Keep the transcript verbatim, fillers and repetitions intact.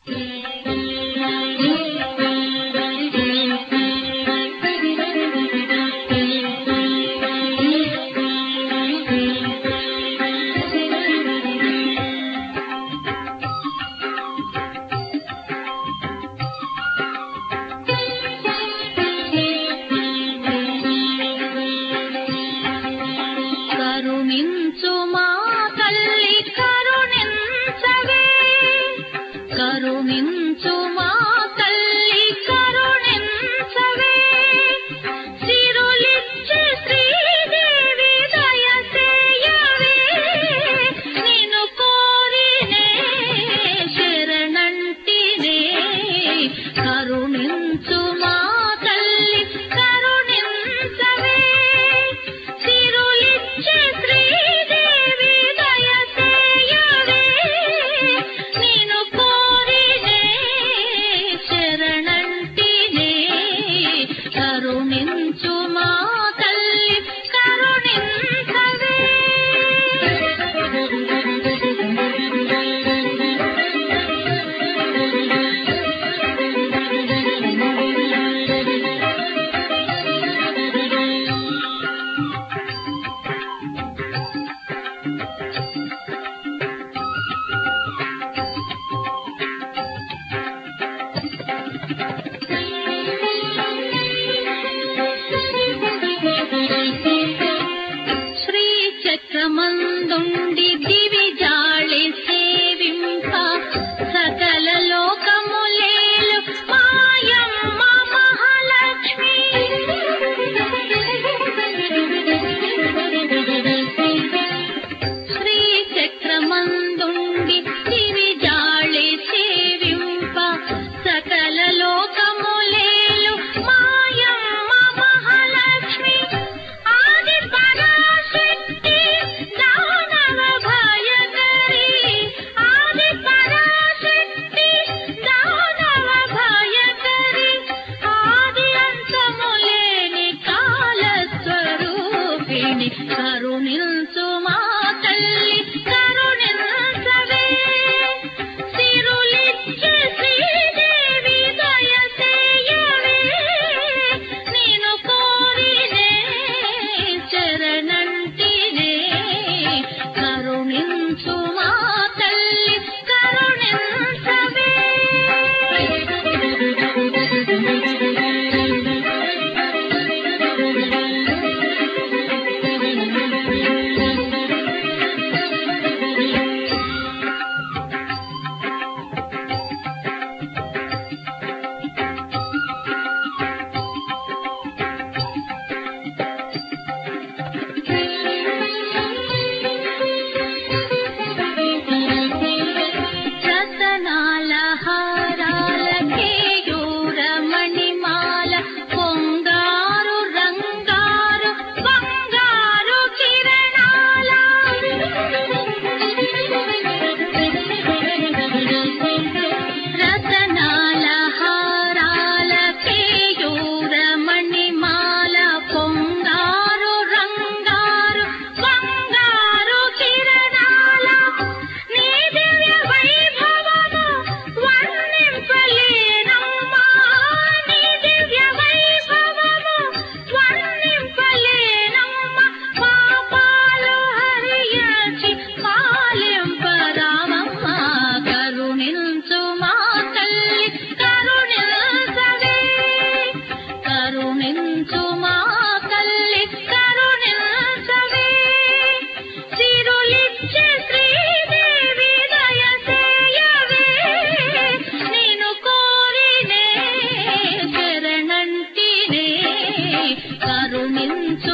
కరుణించు మా తల్లి కరుణించవే, కరుణించు మా తల్లి కరుణించవే, సిరులిచ్చి శ్రీదేవి దయచేయవే, నిన్ను కోరినే శరణంటినే. కరుణించు మా తల్లి కరుణించవే, సిరులిచ్చి శ్రీదేవి దయచేయవే, నిన్ను కోరినే శరణంటినే. కరుణించు మా తల్లి కరుణించవే. శ్రీచక్రమందుండి దివిజాళి సేవింప, సకల లోకములేలు మాయమ్మ మహాలక్ష్మి. శ్రీచక్రమందుండి దివిజాళి సేవింప, సకల లోకములేలు మాయమ్మ మహాలక్ష్మి. ఆది పరాశక్తి దానవ భయకరి, ఆది పరాశక్తి దానవ భయకరి, ఆది అంతములేని కాలస్వరూపిణి. కరుణించు మా తల్లి కరుణించవే, సిరులిచ్చి శ్రీదేవి దయచేయవే, నిన్ను కోరినే శరణంటినే. కరుణించు మా తల్లి కరుణించవే. రతనాల హారాల కేయూర మణిమాల, పొంగారు రంగారు బంగారు కిరణాల, రతనాల హారాల కేయూర మణిమాల, పొంగారు రంగారు బంగారు కిరణాల, నీ దివ్య వైభవము వర్ణింపలేనమ్మా, నీ దివ్య వైభవము వర్ణింపలేనమ్మా. పాపాలు హరించి పాలింపరామమ్మ. కరుణించు మా తల్లి కరుణించవే, కరుణించు మా తల్లి కరుణించవే, సిరులిచ్చి శ్రీదేవి దయచేయవే, నిన్ను కోరినే శరణంటినే. కరుణించు